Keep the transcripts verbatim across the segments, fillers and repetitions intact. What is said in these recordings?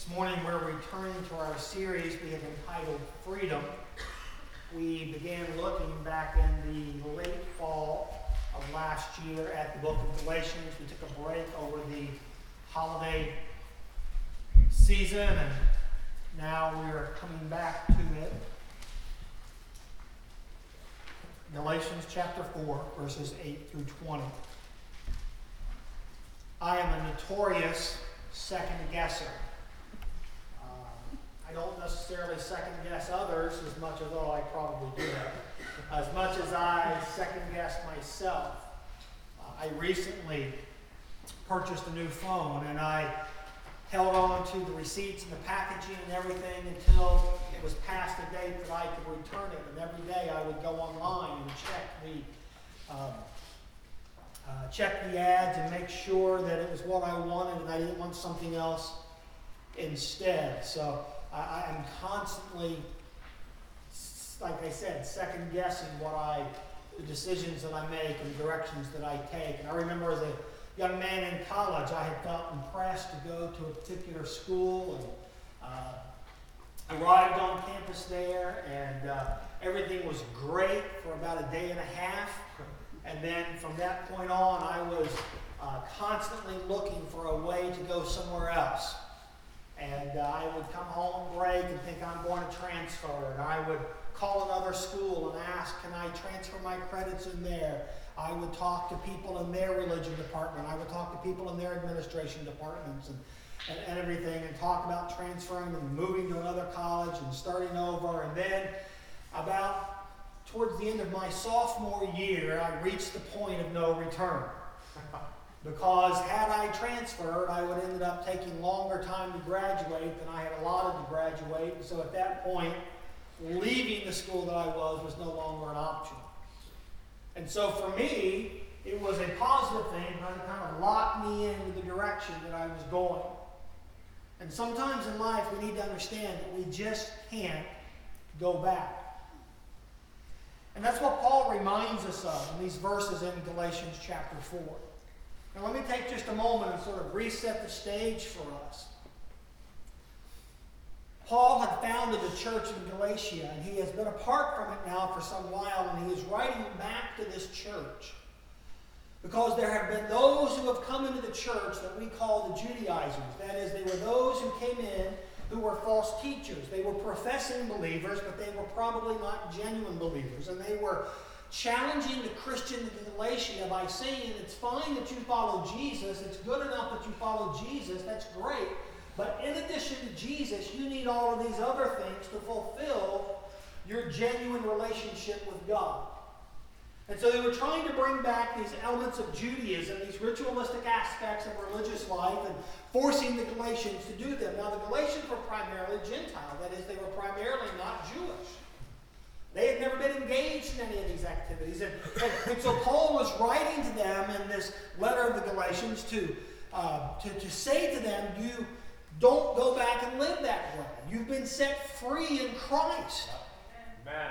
This morning we're returning to our series we have entitled Freedom. We began looking back in the late fall of last year at the book of Galatians. We took a break over the holiday season, and now we're coming back to it. Galatians chapter four, verses eight through twenty. I am a notorious second guesser. Um, I don't necessarily second guess others as much as, oh, I probably do that. As much as I second guess myself. Uh, I recently purchased a new phone, and I held on to the receipts and the packaging and everything until it was past the date that I could return it. And every day I would go online and check the um, uh, check the ads and make sure that it was what I wanted and I didn't want something else instead. So I, I am constantly, like I said, second guessing what I, the decisions that I make and the directions that I take. And I remember as a young man in college, I had felt impressed to go to a particular school, and uh, arrived on campus there, and uh, everything was great for about a day and a half. And then from that point on, I was uh, constantly looking for a way to go somewhere else. And uh, I would come home on break and think I'm going to transfer, and I would call another school and ask, can I transfer my credits in there? I would talk to people in their religion department. I would talk to people in their administration departments and, and, and everything, and talk about transferring and moving to another college and starting over. And then about towards the end of my sophomore year, I reached the point of no return. Because had I transferred, I would have ended up taking longer time to graduate than I had allotted to graduate. And so at that point, leaving the school that I was was no longer an option. And so for me, it was a positive thing, but it kind of locked me into the direction that I was going. And sometimes in life, we need to understand that we just can't go back. And that's what Paul reminds us of in these verses in Galatians chapter four. Now let me take just a moment and sort of reset the stage for us. Paul had founded a church in Galatia, and he has been apart from it now for some while, and he is writing back to this church because there have been those who have come into the church that we call the Judaizers. That is, they were those who came in who were false teachers. They were professing believers, but they were probably not genuine believers, and they were challenging the Christian in Galatia by saying it's fine that you follow Jesus, it's good enough that you follow Jesus, that's great. But in addition to Jesus, you need all of these other things to fulfill your genuine relationship with God. And so they were trying to bring back these elements of Judaism, these ritualistic aspects of religious life, and forcing the Galatians to do them. Now, the Galatians were primarily Gentile. That is, they were primarily not Jewish. They had never been engaged in any of these activities. And, and, and so Paul was writing to them in this letter of the Galatians to, uh, to, to say to them, you don't go back and live that way. You've been set free in Christ. Amen.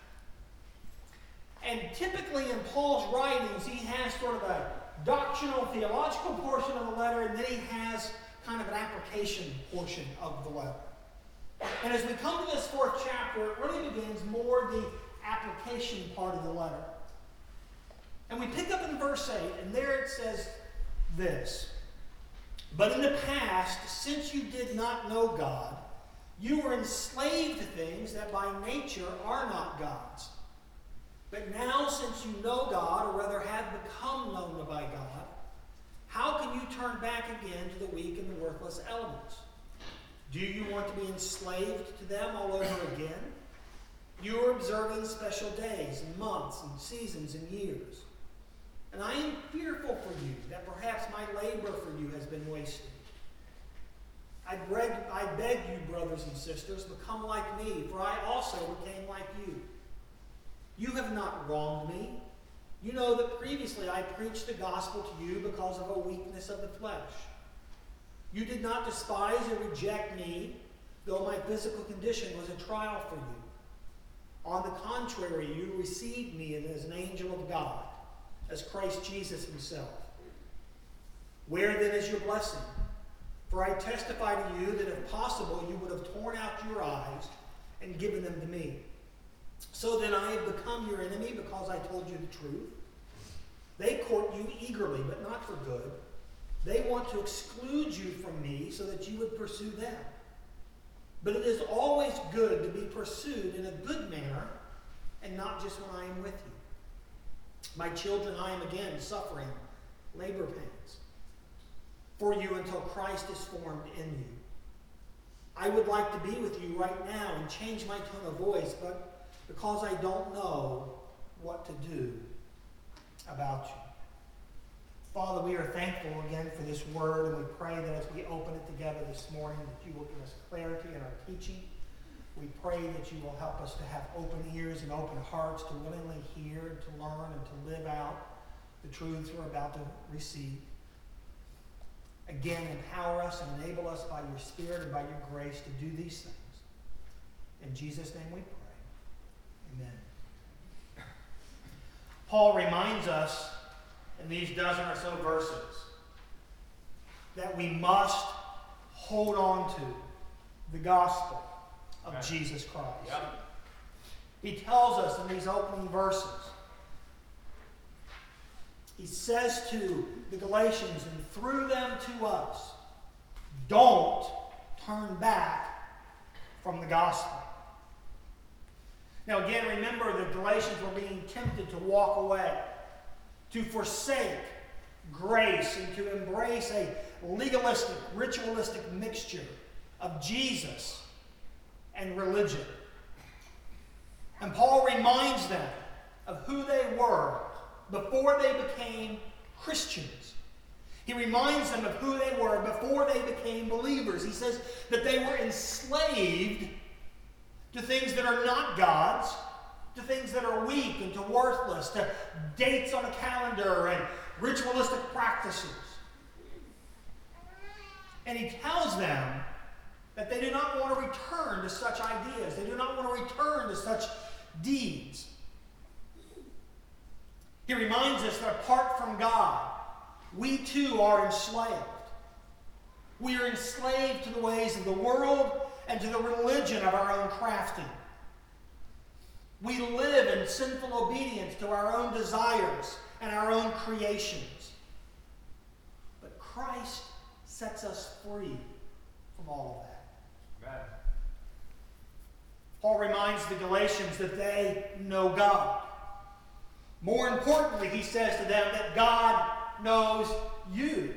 And typically in Paul's writings, he has sort of a doctrinal, theological portion of the letter, and then he has kind of an application portion of the letter. And as we come to this fourth chapter, it really begins more the application part of the letter. And we pick up in verse eight, and there it says this: but in the past, since you did not know God, you were enslaved to things that by nature are not God's. But now, since you know God, or rather have become known by God, how can you turn back again to the weak and the worthless elements? Do you want to be enslaved to them all over again? You are observing special days and months and seasons and years. And I am fearful for you that perhaps my labor for you has been wasted. I beg, I beg you, brothers and sisters, become like me, for I also became like you. You have not wronged me. You know that previously I preached the gospel to you because of a weakness of the flesh. You did not despise or reject me, though my physical condition was a trial for you. On the contrary, you received me as an angel of God, as Christ Jesus himself. Where then is your blessing? For I testify to you that if possible you would have torn out your eyes and given them to me. So then I have become your enemy because I told you the truth. They court you eagerly, but not for good. They want to exclude you from me so that you would pursue them. But it is always good to be pursued in a good manner and not just when I am with you. My children, I am again suffering labor pains for you until Christ is formed in you. I would like to be with you right now and change my tone of voice, but because I don't know what to do about you. Father, we are thankful again for this word, and we pray that as we open it together this morning, that you will give us clarity in our teaching. We pray that you will help us to have open ears and open hearts to willingly hear and to learn and to live out the truths we're about to receive. Again, empower us and enable us by your Spirit and by your grace to do these things. In Jesus' name we pray. Amen. Paul reminds us in these dozen or so verses that we must hold on to the gospel of okay. Jesus Christ. Yep. He tells us in these opening verses, he says to the Galatians and through them to us, don't turn back from the gospel. Now again, remember the Galatians were being tempted to walk away, to forsake grace and to embrace a legalistic, ritualistic mixture of Jesus and religion. And Paul reminds them of who they were before they became Christians. He reminds them of who they were before they became believers. He says that they were enslaved to things that are not God's, to things that are weak and to worthless, to dates on a calendar and ritualistic practices. And he tells them that they do not want to return to such ideas. They do not want to return to such deeds. He reminds us that apart from God, we too are enslaved. We are enslaved to the ways of the world and to the religion of our own crafting. We live in sinful obedience to our own desires and our own creations. But Christ sets us free from all of that. Amen. Paul reminds the Galatians that they know God. More importantly, he says to them that God knows you.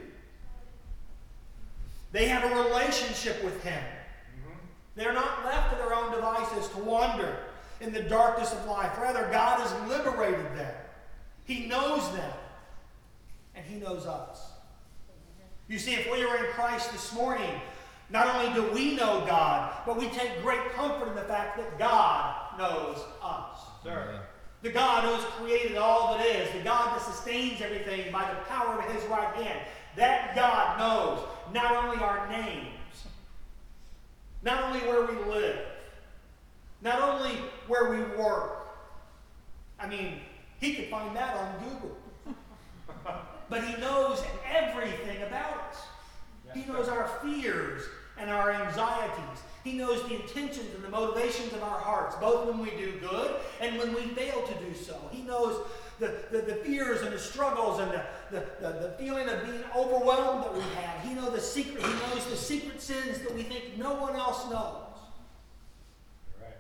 They have a relationship with him. Mm-hmm. They're not left to their own devices to wander in the darkness of life. Rather, God has liberated them. He knows them. And he knows us. You see, if we are in Christ this morning, not only do we know God, but we take great comfort in the fact that God knows us. Sure. The God who has created all that is, the God that sustains everything by the power of his right hand. That God knows not only our names, not only where we live, not only where we work. I mean, he could find that on Google. But he knows everything about us. He knows our fears and our anxieties. He knows the intentions and the motivations of our hearts, both when we do good and when we fail to do so. He knows the, the, the fears and the struggles and the, the, the, the feeling of being overwhelmed that we have. He knows the secret, he knows the secret sins that we think no one else knows. Right.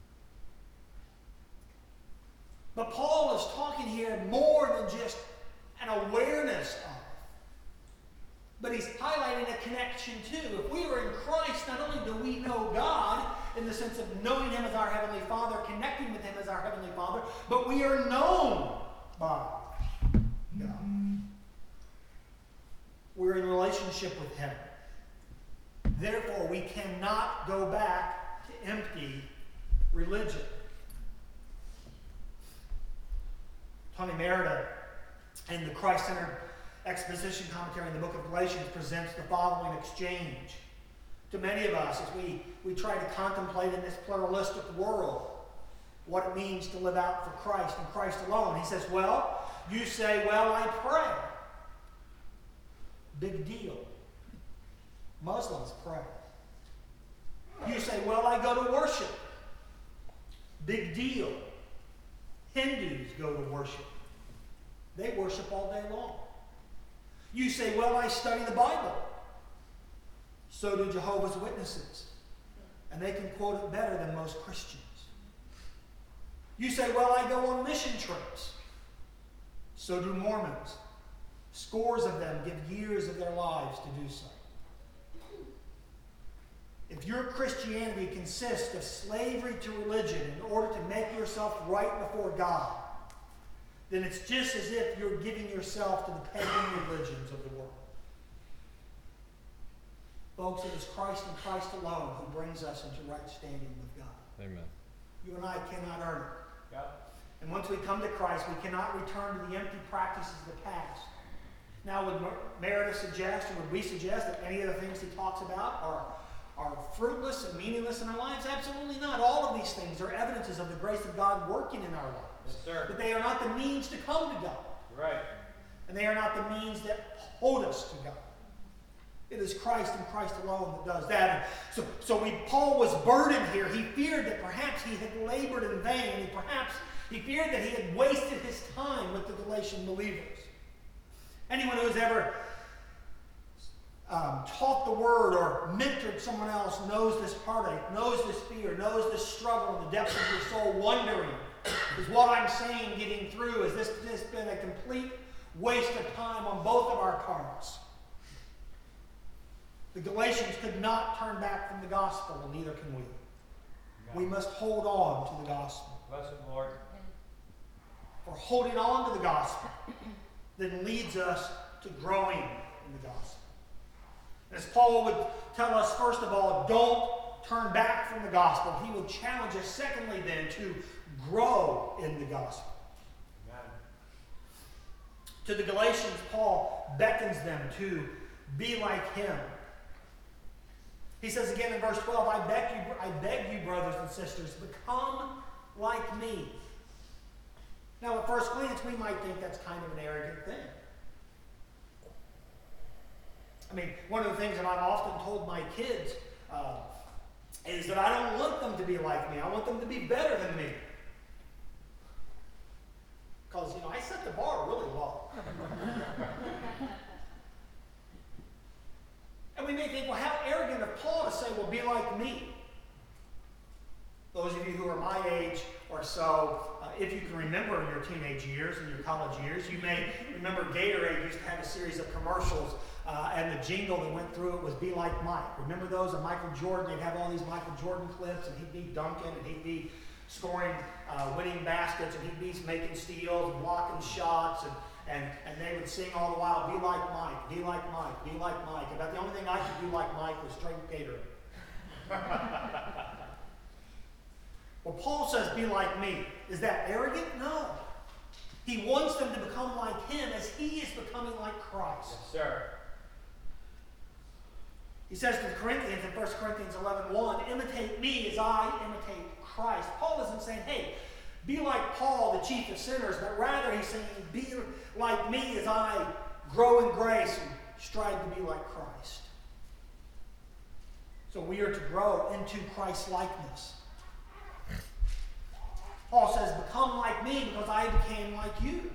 But Paul is talking here more than just an awareness of. But he's highlighting a connection too. If we are in Christ, not only do we know God in the sense of knowing him as our Heavenly Father, connecting with him as our Heavenly Father, but we are known by God. We're in relationship with him. Therefore, we cannot go back to empty religion. Tony Merida and the Christ-centered exposition commentary in the book of Galatians presents the following exchange to many of us as we, we try to contemplate in this pluralistic world what it means to live out for Christ and Christ alone. He says, well, you say, well, I pray. Big deal. Muslims pray. You say, well, I go to worship. Big deal. Hindus go to worship. They worship all day long. You say, well, I study the Bible. So do Jehovah's Witnesses. And they can quote it better than most Christians. You say, well, I go on mission trips. So do Mormons. Scores of them give years of their lives to do so. If your Christianity consists of slavery to religion in order to make yourself right before God, then it's just as if you're giving yourself to the pagan religions of the world. Folks, it is Christ and Christ alone who brings us into right standing with God. Amen. You and I cannot earn it. Yep. And once we come to Christ, we cannot return to the empty practices of the past. Now, would Meredith suggest, or would we suggest, that any of the things he talks about are, are fruitless and meaningless in our lives? Absolutely not. All of these things are evidences of the grace of God working in our lives. Yes, sir. But they are not the means to come to God. Right. And they are not the means that hold us to God. It is Christ and Christ alone that does that. And so, so we, Paul was burdened here. He feared that perhaps he had labored in vain. And perhaps he feared that he had wasted his time with the Galatian believers. Anyone who has ever um, taught the word or mentored someone else knows this heartache, knows this fear, knows this struggle in the depths of your soul, wondering, is what I'm saying getting through? Has this, this been a complete waste of time on both of our parts? The Galatians could not turn back from the gospel, and neither can we. We must hold on to the gospel. Bless it, Lord. For holding on to the gospel that leads us to growing in the gospel. As Paul would tell us, first of all, don't turn back from the gospel. He would challenge us, secondly, then, to grow in the gospel. Amen. To the Galatians, Paul beckons them to be like him. He says again in verse twelve, I beg you, I beg you, brothers and sisters, become like me. Now, at first glance, we might think that's kind of an arrogant thing. I mean, one of the things that I've often told my kids uh, is that I don't want them to be like me. I want them to be better than me. Because, you know, I set the bar really low. And we may think, well, how arrogant of Paul to say, well, be like me. Those of you who are my age or so, uh, if you can remember in your teenage years and your college years, you may remember Gatorade used to have a series of commercials, uh, and the jingle that went through it was Be Like Mike. Remember those of Michael Jordan? They'd have all these Michael Jordan clips, and he'd be dunking, and he'd be scoring uh, winning baskets, and he'd be making steals, and blocking shots, and, and, and they would sing all the while, be like Mike, be like Mike, be like Mike. About the only thing I could do like Mike was drink Gatorade. Well, Paul says, be like me. Is that arrogant? No. He wants them to become like him as he is becoming like Christ. Yes, sir. He says to the Corinthians in First Corinthians eleven one, imitate me as I imitate Christ. Paul isn't saying, hey, be like Paul, the chief of sinners, but rather he's saying, be like me as I grow in grace and strive to be like Christ. So we are to grow into Christ's likeness. Paul says, become like me because I became like you.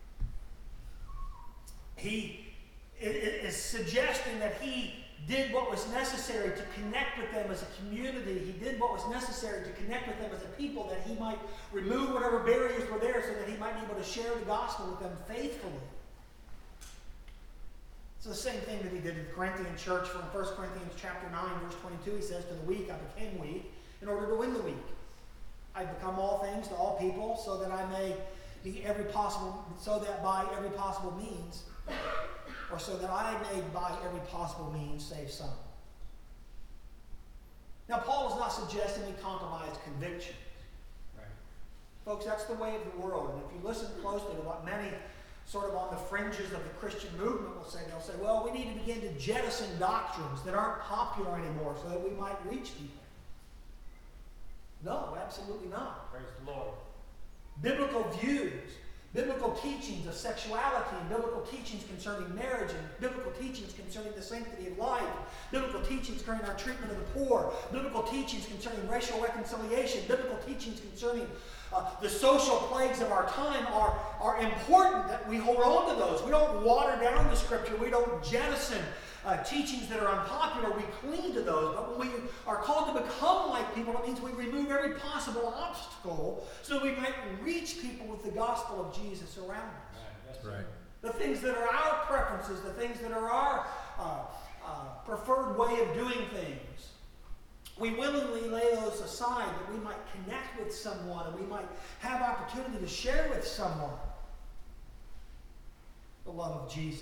He is suggesting that he did what was necessary to connect with them as a community. He did what was necessary to connect with them as a people, that he might remove whatever barriers were there so that he might be able to share the gospel with them faithfully. It's the same thing that he did in the Corinthian church. From First Corinthians chapter nine, verse twenty-two, he says, to the weak I became weak in order to win the weak. I become all things to all people so that I may be every possible, so that by every possible means, or so that I may by every possible means save some. Now, Paul is not suggesting we compromise conviction. Right. Folks, that's the way of the world. And if you listen closely to what many sort of on the fringes of the Christian movement will say, they'll say, well, we need to begin to jettison doctrines that aren't popular anymore so that we might reach people. No, absolutely not. Praise the Lord. Biblical views, Biblical teachings of sexuality and biblical teachings concerning marriage and biblical teachings concerning the sanctity of life, biblical teachings concerning our treatment of the poor, biblical teachings concerning racial reconciliation, biblical teachings concerning uh, the social plagues of our time are, are important that we hold on to those. We don't water down the Scripture. We don't jettison uh, teachings that are unpopular. We cling to those. But when we are called to become like people, it means we remove every possible obstacle so we might reach people with the gospel of Jesus around us. That's right. The things that are our preferences, the things that are our uh, uh, preferred way of doing things. We willingly lay those aside that we might connect with someone and we might have opportunity to share with someone the love of Jesus.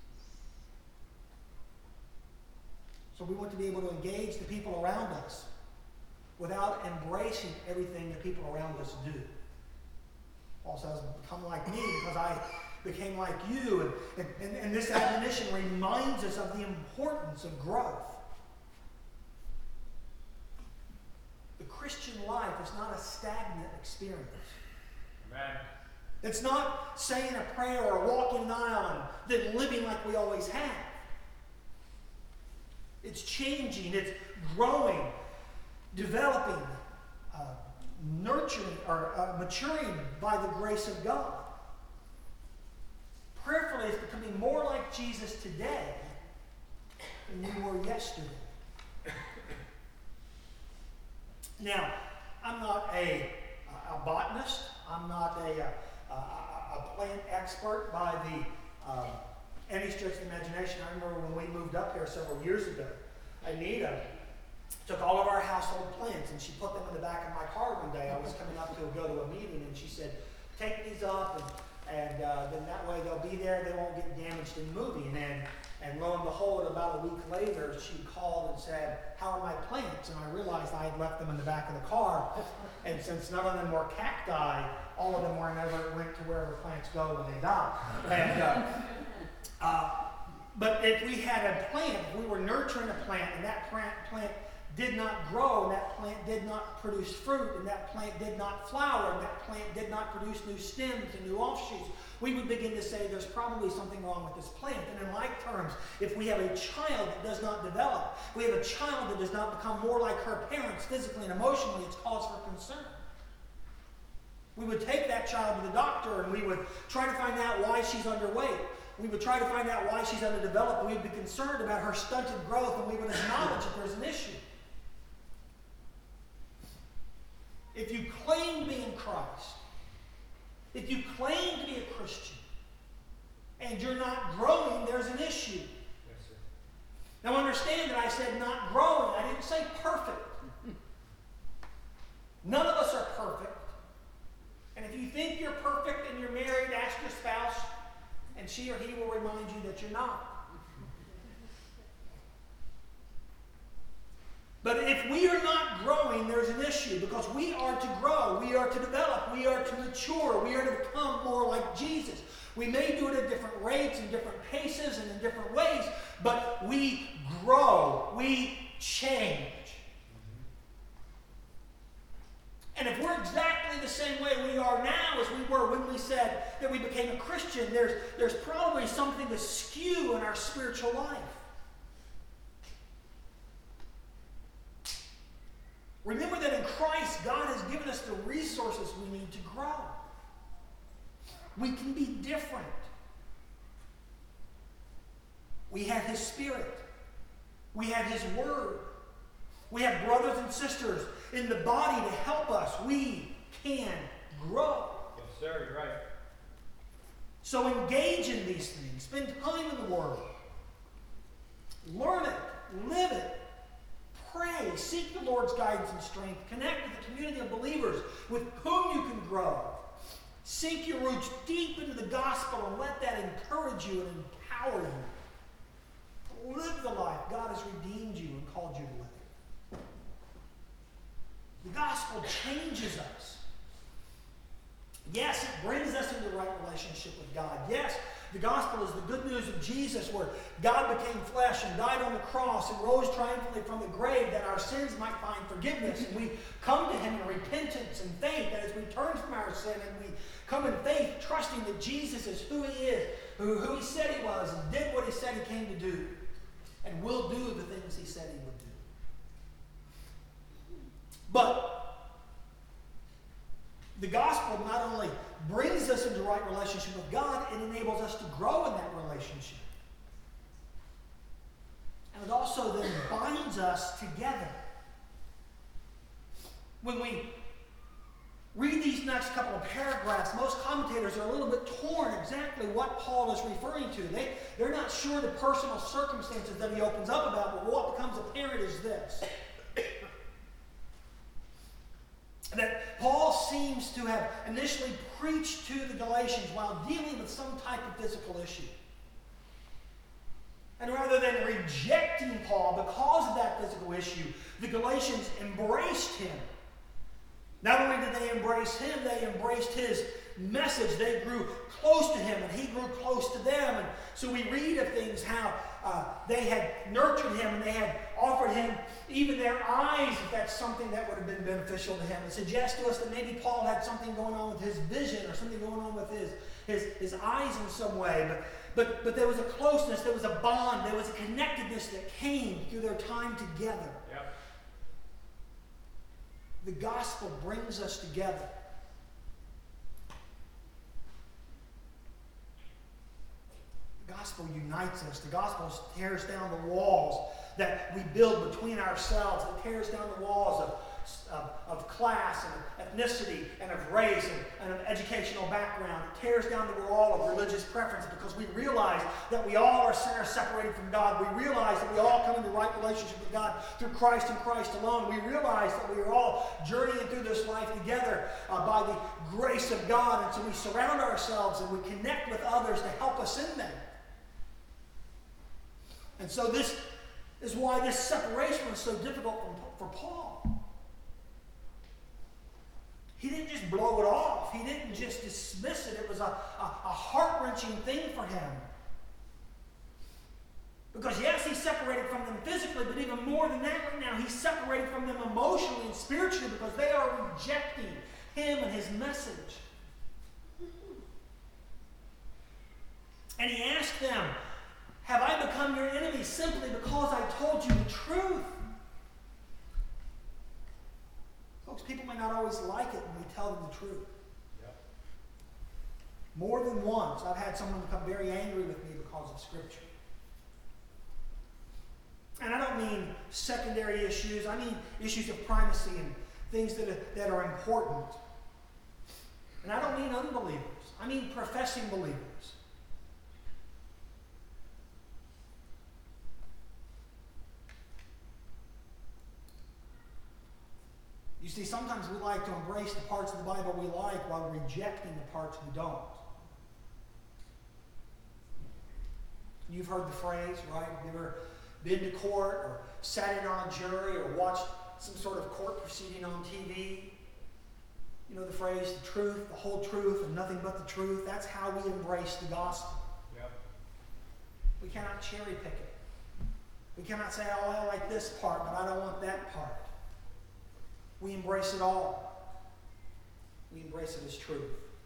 So we want to be able to engage the people around us without embracing everything the people around us do. Paul says, become like me because I became like you. And, and, and this admonition reminds us of the importance of growth. The Christian life is not a stagnant experience. Amen. It's not saying a prayer or walking an aisle and then living like we always have. It's changing, it's growing, developing, uh, nurturing, or uh, maturing by the grace of God. Prayerfully, it's becoming more like Jesus today than we were yesterday. Now, I'm not a, a botanist. I'm not a, a, a plant expert by the uh, any stretch of the imagination. I remember when we moved up here several years ago, Anita took all of our household plants and she put them in the back of my car one day. I was coming up to go to a meeting and she said, take these up and, and uh, then that way they'll be there. They won't get damaged in moving. And And lo and behold, about a week later, she called and said, how are my plants? And I realized I had left them in the back of the car. And since none of them were cacti, all of them were never went to wherever plants go when they die. And, uh, uh, but if we had a plant, if we were nurturing a plant, and that plant, plant did not grow, and that plant did not produce fruit, and that plant did not flower, and that plant did not produce new stems and new offshoots, we would begin to say there's probably something wrong with this plant. And in like terms, if we have a child that does not develop, we have a child that does not become more like her parents physically and emotionally, it's cause for concern. We would take that child to the doctor and we would try to find out why she's underweight. We would try to find out why she's underdeveloped. We would be concerned about her stunted growth and we would acknowledge that there's an issue. If you claim to be in Christ, if you claim to be a Christian, and you're not growing, there's an issue. Yes, sir. Now understand that I said not growing. I didn't say perfect. None of us are perfect. And if you think you're perfect and you're married, ask your spouse, and she or he will remind you that you're not. But if we are not growing, there's an issue because we are to grow, we are to develop, we are to mature, we are to become more like Jesus. We may do it at different rates and different paces and in different ways, but we grow, we change. And if we're exactly the same way we are now as we were when we said that we became a Christian, there's, there's probably something askew in our spiritual life. Remember that in Christ, God has given us the resources we need to grow. We can be different. We have His Spirit. We have His Word. We have brothers and sisters in the body to help us. We can grow. Yes, sir, you're right. So engage in these things. Spend time in the Word. Learn it. Live it. Pray. Seek the Lord's guidance and strength. Connect with the community of believers with whom you can grow. Sink your roots deep into the gospel and let that encourage you and empower you. Live the life God has redeemed you and called you to live. The gospel changes us. Yes, it brings us into the right relationship with God. Yes, the gospel is the good news of Jesus, where God became flesh and died on the cross and rose triumphantly from the grave that our sins might find forgiveness. And we come to him in repentance and faith, that as we turn from our sin and we come in faith, trusting that Jesus is who he is, who, who he said he was, and did what he said he came to do, and will do the things he said he would do. But the gospel not only brings us into right relationship with God, it enables us to grow in that relationship. And it also then binds us together. When we read these next couple of paragraphs, most commentators are a little bit torn exactly what Paul is referring to. They, they're not sure the personal circumstances that he opens up about, but what becomes apparent is this. That Paul seems to have initially preached to the Galatians while dealing with some type of physical issue. And rather than rejecting Paul because of that physical issue, the Galatians embraced him. Not only did they embrace him, they embraced his message. They grew close to him, and he grew close to them. And so we read of things how uh, they had nurtured him, and they had offered him even their eyes, if that's something that would have been beneficial to him. It suggests to us that maybe Paul had something going on with his vision, or something going on with his, his, his eyes in some way. But, but, but there was a closeness, there was a bond, there was a connectedness that came through their time together. Yep. The gospel brings us together. The gospel unites us. The gospel tears down the walls that we build between ourselves. It tears down the walls of, of, of class and ethnicity and of race and, and of educational background. It tears down the wall of religious preference, because we realize that we all are sinners separated from God. We realize that we all come into right relationship with God through Christ and Christ alone. We realize that we are all journeying through this life together uh, by the grace of God. And so we surround ourselves and we connect with others to help us in that. And so this is why this separation was so difficult for, for Paul. He didn't just blow it off. He didn't just dismiss it. It was a, a, a heart-wrenching thing for him. Because yes, he's separated from them physically, but even more than that right now, he's separated from them emotionally and spiritually, because they are rejecting him and his message. And he asked them, have I become your enemy simply because I told you the truth? Folks, people may not always like it when we tell them the truth. Yep. More than once, I've had someone become very angry with me because of Scripture. And I don't mean secondary issues. I mean issues of primacy and things that are, that are important. And I don't mean unbelievers. I mean professing believers. You see, sometimes we like to embrace the parts of the Bible we like while rejecting the parts we don't. You've heard the phrase, right? Have you ever been to court or sat in on a jury or watched some sort of court proceeding on T V? You know the phrase, the truth, the whole truth, and nothing but the truth. That's how we embrace the gospel. Yep. We cannot cherry pick it. We cannot say, oh, I like this part, but I don't want that part. We embrace it all. We embrace it as truth.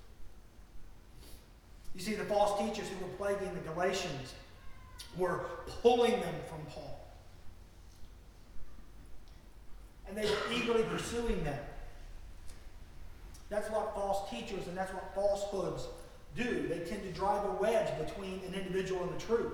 You see, the false teachers who were plaguing the Galatians were pulling them from Paul. And they were eagerly pursuing them. That's what false teachers and that's what falsehoods do. They tend to drive a wedge between an individual and the truth.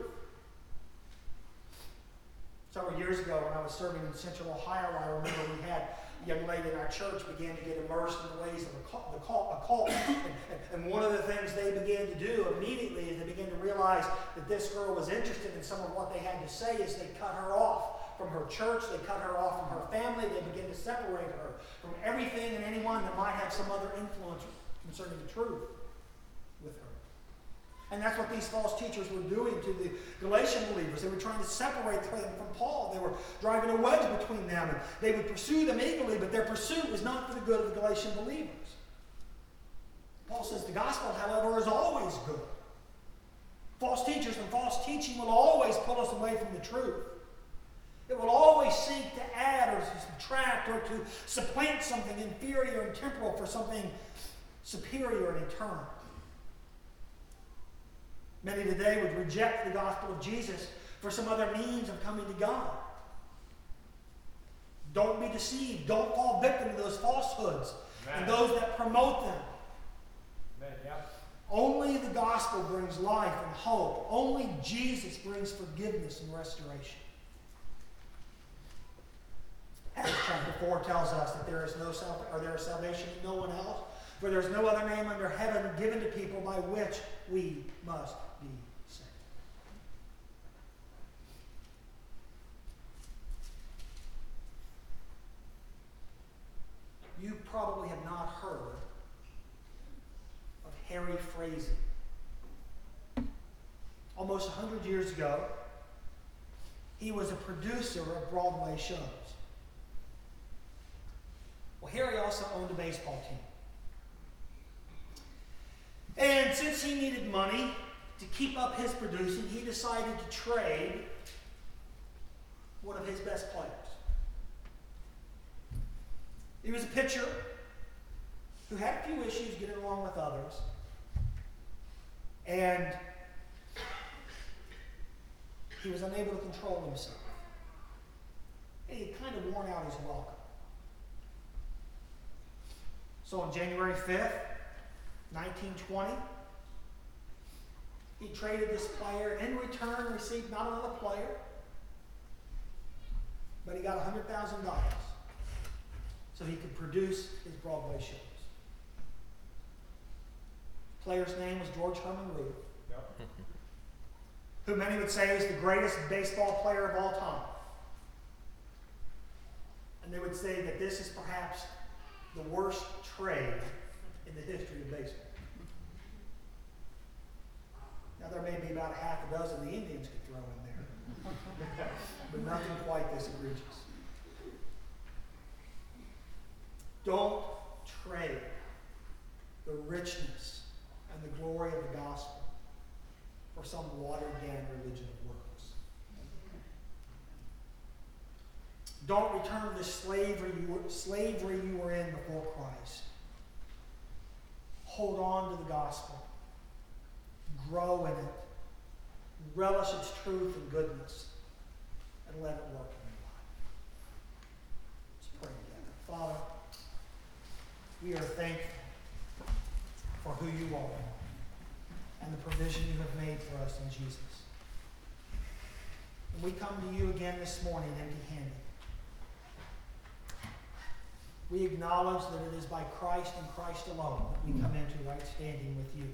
Several years ago, when I was serving in Central Ohio, I remember we had a young lady in our church began to get immersed in the ways of the occult. And, and one of the things they began to do immediately is they began to realize that this girl was interested in some of what they had to say, is they cut her off from her church, they cut her off from her family, they began to separate her from everything and anyone that might have some other influence concerning the truth with her. And that's what these false teachers were doing to the Galatian believers. They were trying to separate them from Paul. They were driving a wedge between them. And they would pursue them eagerly, but their pursuit was not for the good of the Galatian believers. Paul says the gospel, however, is always good False teachers and false teaching will always pull us away from the truth. It will always seek to add or to subtract or to supplant something inferior and temporal for something superior and eternal. Many today would reject the gospel of Jesus for some other means of coming to God. Don't be deceived. Don't fall victim to those falsehoods Amen. And those that promote them. Amen. Yeah. Only the gospel brings life and hope. Only Jesus brings forgiveness and restoration. Acts chapter four tells us that there is no sal- or there is salvation in no one else, for there is no other name under heaven given to people by which we must be saved. You probably have not heard of Harry Frazee. Almost one hundred years ago, he was a producer of Broadway shows. Well, Harry also owned a baseball team. And since he needed money to keep up his producing, he decided to trade one of his best players. He was a pitcher who had a few issues getting along with others. And he was unable to control himself. And he had kind of worn out his welcome. So on January fifth, nineteen twenty, he traded this player, and in return received not another player, but he got one hundred thousand dollars so he could produce his Broadway shows. The player's name was George Herman Reed, yep. who many would say is the greatest baseball player of all time. And they would say that this is perhaps the worst trade in the history of baseball. Now, there may be about half a dozen the Indians could throw in there, but nothing quite this egregious. Don't trade the richness and the glory of the gospel for some watered-down religion of works. Don't return to the slavery you were, slavery you were in before Christ. Hold on to the gospel. Grow in it. Relish its truth and goodness. And let it work in your life. Let's pray together. Father, we are thankful for who you are and the provision you have made for us in Jesus. And we come to you again this morning empty-handed. We acknowledge that it is by Christ and Christ alone that we come into right standing with you.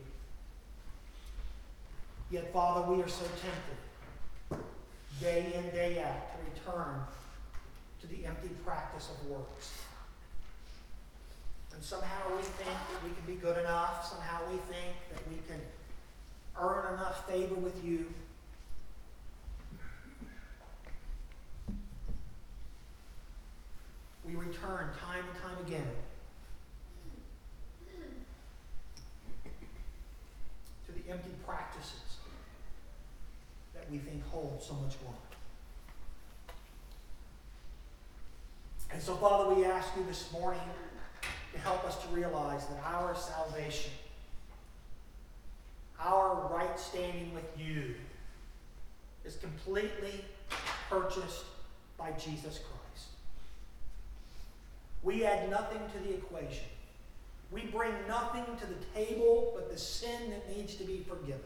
Yet, Father, we are so tempted, day in, day out, to return to the empty practice of works. And somehow we think that we can be good enough. Somehow we think that we can earn enough favor with you. We return time and time again to the empty practices that we think hold so much water. And so, Father, we ask you this morning to help us to realize that our salvation, our right standing with you, is completely purchased by Jesus Christ. We add nothing to the equation. We bring nothing to the table but the sin that needs to be forgiven.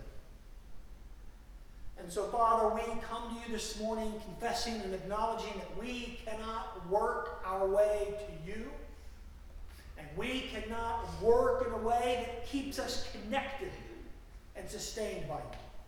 And so, Father, we come to you this morning confessing and acknowledging that we cannot work our way to you, and we cannot work in a way that keeps us connected and sustained by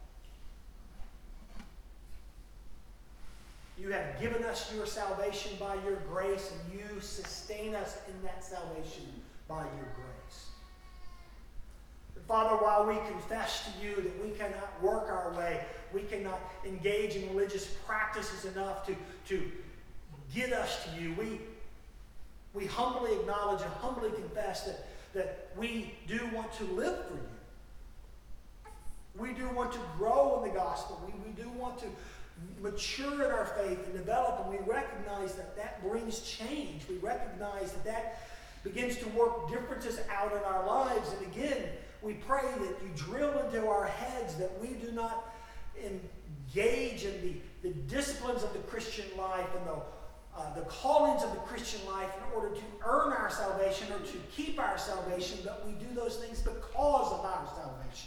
you. You have given us your salvation by your grace, and you sustain us in that salvation by your grace. But Father, while we confess to you that we cannot work our way, we cannot engage in religious practices enough to, to get us to you, we, we humbly acknowledge and humbly confess that, that we do want to live for you. We do want to grow in the gospel. We, we do want to mature in our faith and develop, and we recognize that that brings change. We recognize that that begins to work differences out in our lives. And again, we pray that you drill into our heads that we do not engage in the, the disciplines of the Christian life and the, uh, the callings of the Christian life in order to earn our salvation or to keep our salvation, but we do those things because of our salvation.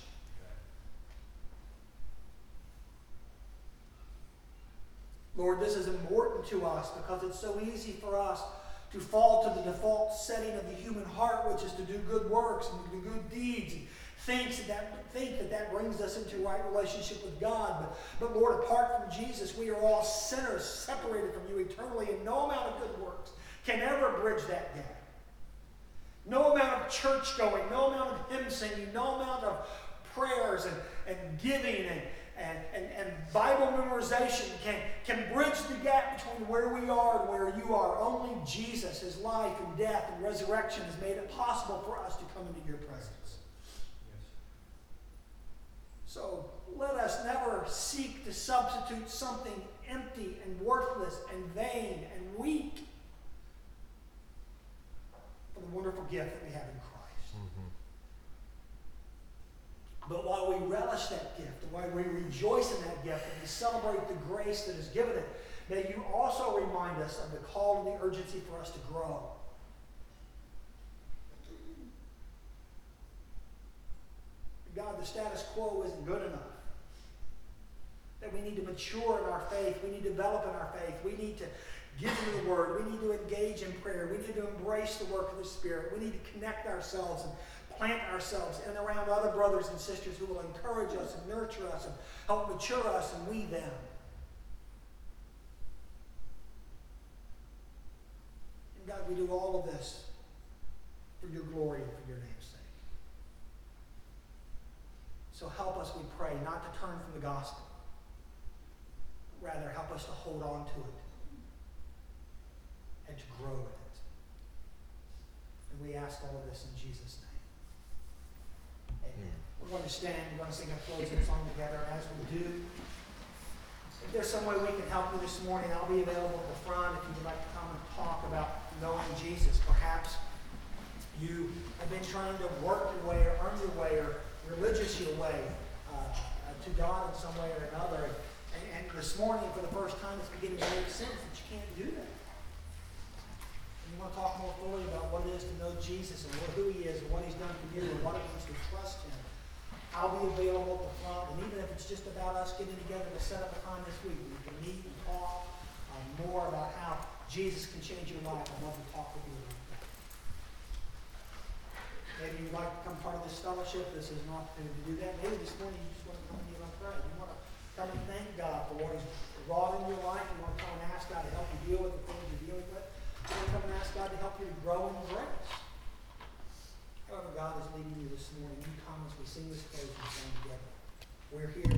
Lord, this is important to us because it's so easy for us to fall to the default setting of the human heart, which is to do good works and to do good deeds, and thinks that, think that that brings us into right relationship with God. But, but Lord, apart from Jesus, we are all sinners separated from you eternally, and no amount of good works can ever bridge that gap. No amount of church going, no amount of hymn singing, no amount of prayers and, and giving and And, and, and Bible memorization can, can bridge the gap between where we are and where you are. Only Jesus, his life and death and resurrection has made it possible for us to come into your presence. Yes. So let us never seek to substitute something empty and worthless and vain and weak for the wonderful gift that we have in Christ. Mm-hmm. But while we relish that gift, and while we rejoice in that gift, and we celebrate the grace that is given it, may you also remind us of the call and the urgency for us to grow. God, the status quo isn't good enough. That we need to mature in our faith. We need to develop in our faith. We need to give you the word. We need to engage in prayer. We need to embrace the work of the Spirit. We need to connect ourselves and plant ourselves in and around other brothers and sisters who will encourage us and nurture us and help mature us and we them. And God, we do all of this for your glory and for your name's sake. So help us, we pray, not to turn from the gospel, but rather help us to hold on to it and to grow in it. And we ask all of this in Jesus' name. Amen. We're going to stand. We're going to sing a closing song together. As we do, if there's some way we can help you this morning, I'll be available at the front if you'd like to come and talk about knowing Jesus. Perhaps you have been trying to work your way or earn your way or religious your way uh, uh, to God in some way or another. And, and this morning, for the first time, it's beginning to make sense that you can't do that. You want to talk more fully about what it is to know Jesus and what, who he is and what he's done for you and what it means to trust him, I'll be available at the front. And even if it's just about us getting together to set up a time this week, we can meet and talk um, more about how Jesus can change your life. I'd love to talk with you about that. Maybe you'd like to become part of this fellowship. This is an opportunity to do that. Maybe this morning you just want to come and give a prayer. You want to come and thank God for what he's wrought in your life. You want to come and ask God to help you deal with the things you're dealing with. You want to come and ask God to help you to grow in grace. However God is leading you this morning, you come as we sing this closing song together. We're here